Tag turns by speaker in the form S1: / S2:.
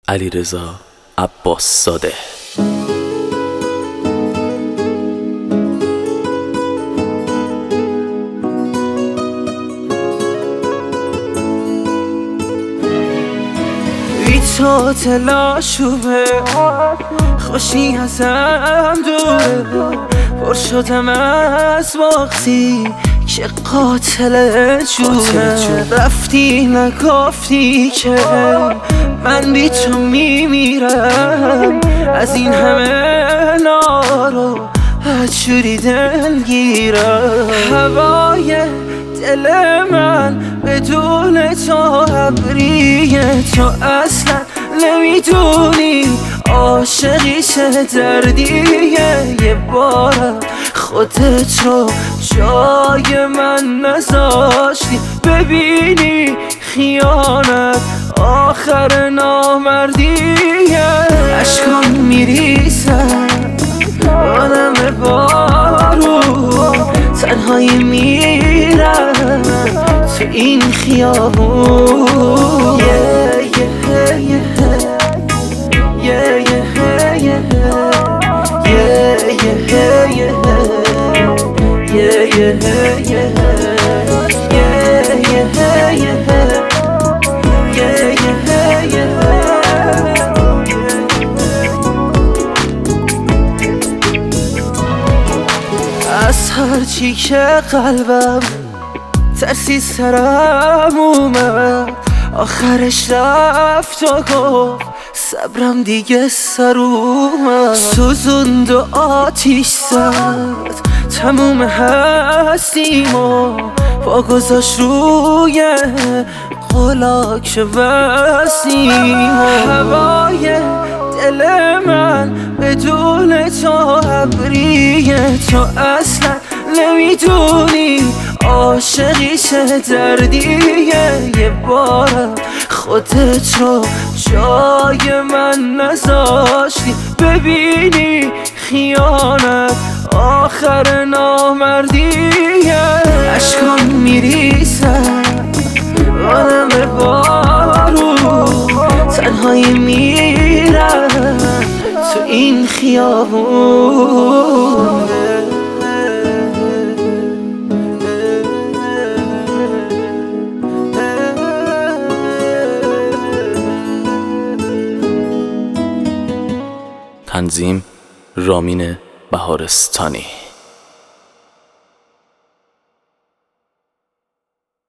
S1: علیرضا عباس‌زاده.
S2: بی تو تلاشوبه خوشی ازم دوره، پر شدم از وقتی که قاتل جونه. رفتی نگفتی که من بی تو میمیرم، از این همه نارو هجوری دلگیرم. هوای دل من بدون تو ابریه، تو اصلا نمیدونی عاشقی چه دردیه. یه بارم خودت رو جای من نذاشتی، ببینی خیانت آخر نامردیه. اشکام میریزم آدم بارون، تنهایی میرم تو این خیابون. از هرچی که قلبم ترسی سرم اومد، آخرش رفت و گفت صبرم دیگه سر اومد. سوزوند و آتیش زد تموم هستیم و پا گذاشت روی قلاک بستیم. هوای دل من بدون تو ابریه، تو اصلا نمیدونی عاشقی چه دردیه. یه بارم خودت رو جای من نذاشتی، ببینی خیانت آخر نامردیه. اشکام میریزم آدم بارون، تنهایی میرم تو این خیابون.
S1: تنظیم رامین بهارستانی.